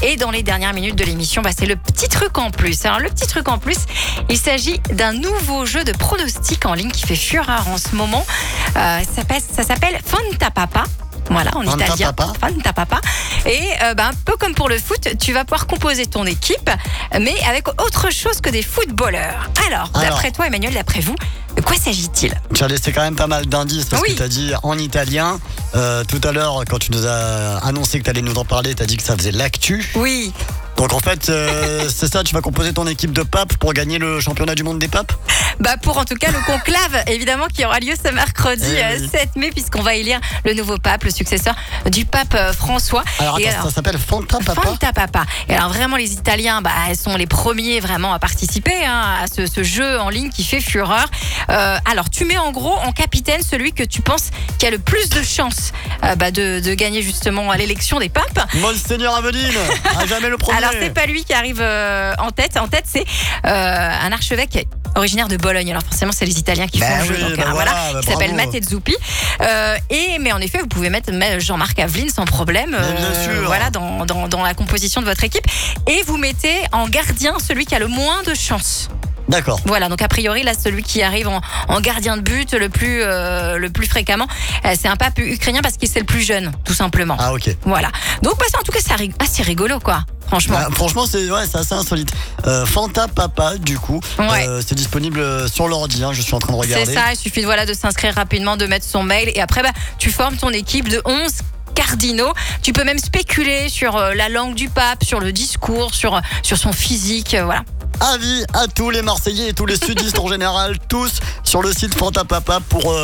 Et dans les dernières minutes de l'émission, c'est le petit truc en plus. Alors le petit truc en plus, il s'agit d'un nouveau jeu de pronostics en ligne qui fait fureur en ce moment. Ça s'appelle Fanta Papa. Voilà, en Fanta italien. Papa. Fanta Papa. Et un peu comme pour le foot, tu vas pouvoir composer ton équipe, mais avec autre chose que des footballeurs. Alors, d'après toi, Emmanuel, d'après vous, de quoi s'agit-il ? Tu as laissé quand même pas mal d'indices parce que tu as dit en italien. Tout à l'heure, quand tu nous as annoncé que tu allais nous en parler, tu as dit que ça faisait l'actu. Oui. Donc en fait, c'est ça, tu vas composer ton équipe de papes pour gagner le championnat du monde des papes ? Pour en tout cas le conclave, évidemment, qui aura lieu ce mercredi 7 mai, puisqu'on va élire le nouveau pape, le successeur du pape François. Alors attends, ça s'appelle Fanta Papa ? Fanta Papa. Et alors vraiment, les Italiens, ils sont les premiers vraiment à participer à ce jeu en ligne qui fait fureur. Alors tu mets en gros en capitaine celui que tu penses qui a le plus de chances de gagner justement à l'élection des papes. Monseigneur Aveline, à jamais le premier. Alors c'est pas lui qui arrive en tête. En tête, c'est un archevêque originaire de Bologne. Alors forcément, c'est les Italiens qui font le jeu. Donc qui s'appelle Matteo Zuppi. Mais en effet, vous pouvez mettre Jean-Marc Aveline sans problème. Bien sûr. Voilà, dans la composition de votre équipe. Et vous mettez en gardien celui qui a le moins de chance. D'accord. Voilà, donc a priori, là, celui qui arrive en gardien de but le plus fréquemment, c'est un pape ukrainien parce qu'il c'est le plus jeune, tout simplement. Ah, ok. Voilà. Donc, ça, en tout cas, c'est assez rigolo, quoi. Franchement. Franchement, c'est assez insolite. Fanta Papa, du coup, c'est disponible sur l'ordi. Je suis en train de regarder. C'est ça, il suffit de s'inscrire rapidement, de mettre son mail et après, tu formes ton équipe de 11 cardinaux. Tu peux même spéculer sur la langue du pape, sur le discours, sur son physique, voilà. Avis à tous les Marseillais et tous les sudistes en général, tous sur le site Fanta Papa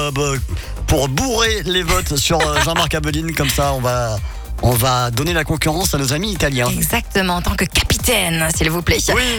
pour bourrer les votes sur Jean-Marc Aveline. Comme ça, on va donner la concurrence à nos amis italiens. Exactement, en tant que capitaine, s'il vous plaît. Oui.